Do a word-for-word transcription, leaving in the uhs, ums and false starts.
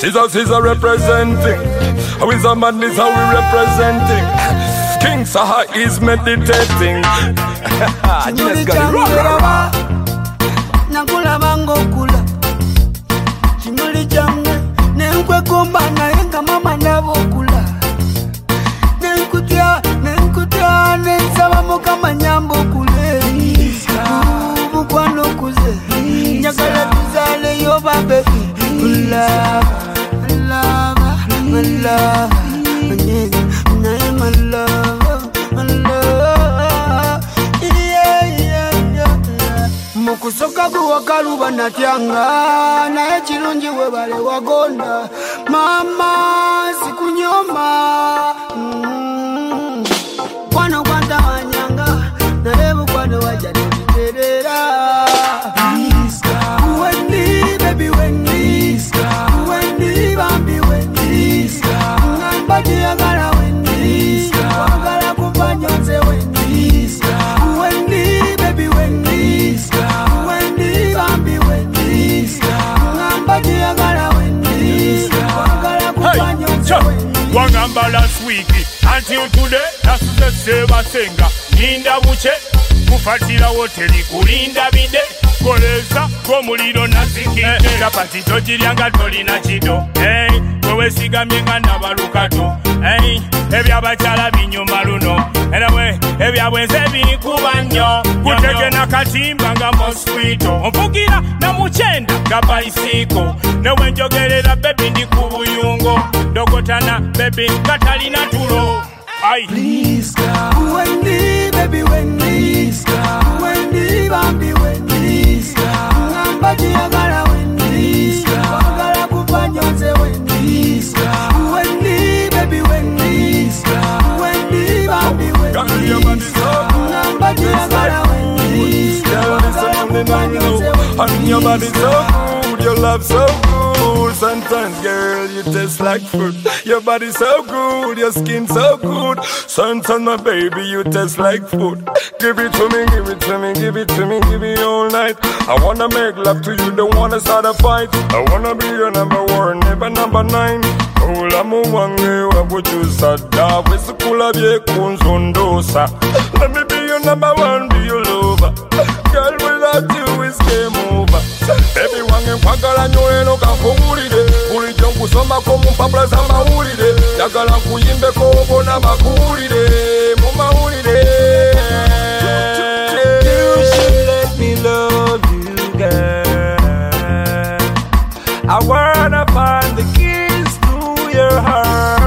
Caesar, Caesar representing. How is a madness, how we representing? King Saha is meditating. Chimuli changu nakula mango kula. Chimuli changu nenkwe kumba na yenga mama nabokula. Nenkutia, nenkutia, nensaba muka manyambo kule. Mukwano kuze, nyakala tuzale yo baby. Love, love, my love, my love, my love. Yeah, yeah, yeah. Mukusoka kuwa kaluba na tianga, na echirunji webale wagonda. Mama sikunyoma. Mm. Kwano kwanta wanyanga, na lebu kwano wajani kiterera. Wendy, baby Wendy, Wendy, Bambi Wendy, Ngambati agala Wendy, agala kupanyonze Wendy, Wendy, baby Wendy, Wendy, Bambi Wendy, Ngambati agala Wendy, agala kupanyonze Wendy. Wangamba last week until today, that's the same thing. Ninda buche, kufatira hoteli kulinda bide. Koleza komuliro nazikide kapati tojiryanga tolina chido hey wewe sigamye nga nabalukato hey ebyabachala binyuma luno enawe ebyabwenze bikuba nnyo kutege na katimba nga mosquito omvugira na muchenda nga baisiko newe njogerera bebi ndi ku buyungo ndogotana bebi katalina tulo ay please God Wendy baby Wendy Wendy Bambi Wendy Ngambati agala Wendy agala kupanyonze Wendy Wendy baby Wendy Wendy Bambi Wendy Ngambati agala Wendy agala kupanyonze Wendy. And your body so good, your love so good. Sometimes girl you taste like fruit. Your body so good, your skin so good. Sometimes my baby you taste like food. Give it to me, give it to me, give it to me, give it all night. I wanna make love to you, don't wanna start a fight. I wanna be your number one, never number nine. Ula muwange wabuchusa da Wesikula bie kunzondosa. Let me be your number one, be your lover. Girl without you is game over. Baby wange kwagala nyoeno kakubulide. Bulijo nkusoma ko mumpapula za mawulide. Yagala kuyimbe ko obona makuwulide. Mumawulide. You should let me love you, girl. I wanna find the keys to your heart.